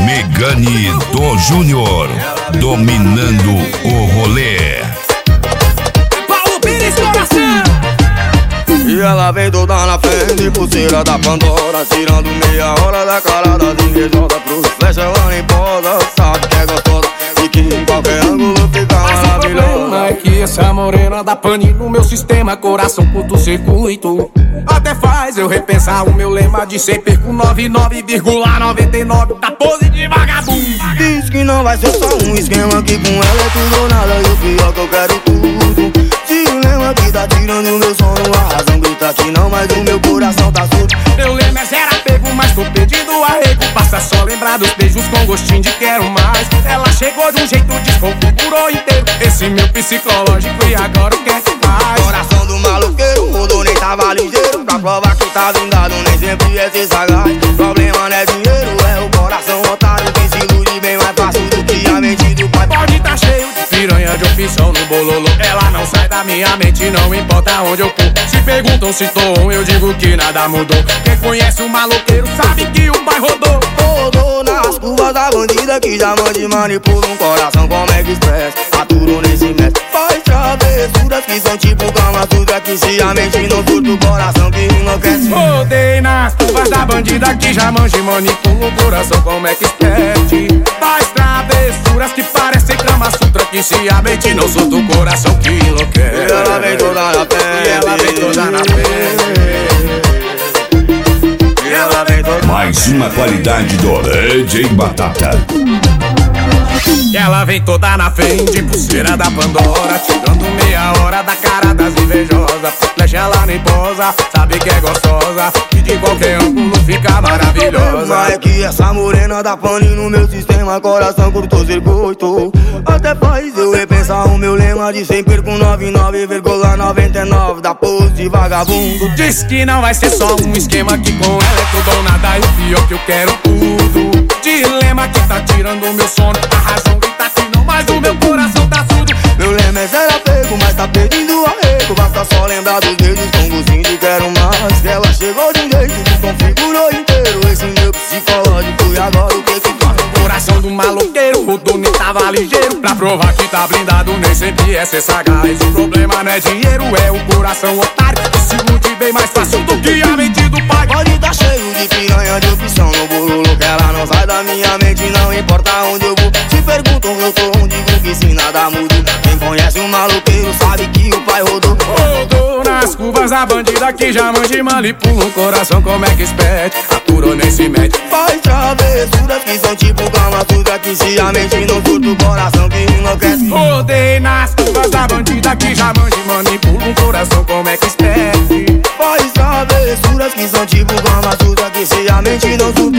Megane do Júnior, dominando o rolê. Paulo Pires, coração. E ela vem toda na frente, pulseira da Pandora, tirando meia hora da cara das invejosas. Pro flecha ela nem posa, sabe que é gostosa e que em qualquer ângulo fica maravilhosa. O problema é que essa morena dá pane no meu sistema, coração curto-circuito. Até faz eu repensar o meu lema de ser perco 99,99 da pose de vagabundo. Diz que não vai ser só um esquema, que com ela é tudo ou nada, e o pior que eu quero tudo. Dilema que tá tirando meu sono, a razão grita que não, mas o meu coração tá surdo. Meu lema é zero apego, mas tô pedindo arrego. Passa só lembrar dos beijos com gostinho de quero mais. Ela chegou de um jeito, desconfigurou inteiro esse meu psicológico e agora o que é que faz? Coração do maloqueiro, rodou nem tava ligeiro. Pra provar que tá vingado, nem sempre é ser sagaz. Problema não é dinheiro, é o coração otário que se ilude bem mais fácil do que a mente do pai. Pode tá cheio de piranha de opção no bololô. Ela não sai da minha mente, não importa onde eu for. Se perguntam se tô on, eu digo que nada mudou. Quem conhece o maloqueiro sabe que o pai rodou. Rodou nas curvas da bandida que já mande manipula um coração como Express. Aturou nesse mestre, faz travessuras que são tipo Kama Sutra, que se a mente não surta o coração que enlouquece. Rodei nas curvas da bandida que já manja e manipula o coração como Express. Faz travessuras que parecem Kama Sutra, que se a mente não surta o coração que enlouquece. E ela vem toda na frente, e ela vem toda na frente. Ela vem toda. Mais uma qualidade do DJ Batata. Ela vem toda na frente, pulseira da Pandora, tirando meia hora da cara das invejosas. Flecha ela nem posa, sabe que é gostosa e de qualquer ângulo fica maravilhosa. É que essa morena dá pane no meu sistema, coração curto-circuito. Até faz eu repensar o meu lema de sem perco 99,99 da pose de vagabundo. Diz que não vai ser só um esquema, que com ela é tudo ou nada, e o pior que eu quero tudo. Dilema que tá tirando o meu sono, a razão grita que não, mas o meu coração tá surdo. Meu lema é zero apego, mas tá pedindo arrego. Basta só lembrar dos dedos com gostinho de quero mais. Ela chegou de um jeito, desconfigurou inteiro esse meu psicológico, e agora o que que faz? Coração do maloqueiro, rodou nem tava ligeiro. Pra provar que tá blindado, nem sempre é ser sagaz. O problema não é dinheiro, é o coração otário que se ilude bem mais fácil do que a mente do pai. Pode tá cheio de piranha de opção no bololo, que ela não sai da minha mente, não importa onde eu vou. Se perguntam eu tô onde, digo que se nada muda. Quem conhece um maloqueiro sabe que o pai rodou. Rodou nas curvas da bandida que já manja e manipula um coração como Express. Aturou nem se mete, faz travessuras que são tipo Kama Sutra, que se a mente não surta o coração que enlouquece. Rodei nas curvas da bandida que já manja e manipula um coração como Express. Faz travessuras que são tipo Kama Sutra, que se a mente não surta